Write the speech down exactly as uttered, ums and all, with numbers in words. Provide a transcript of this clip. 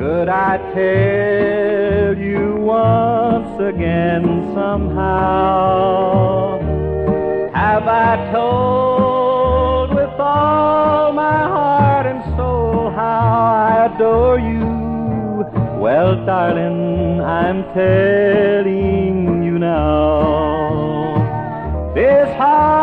Could I tell you once again somehow? Have I told with all my heart and soul how I adore you? Well, darling, I'm telling you now. This heart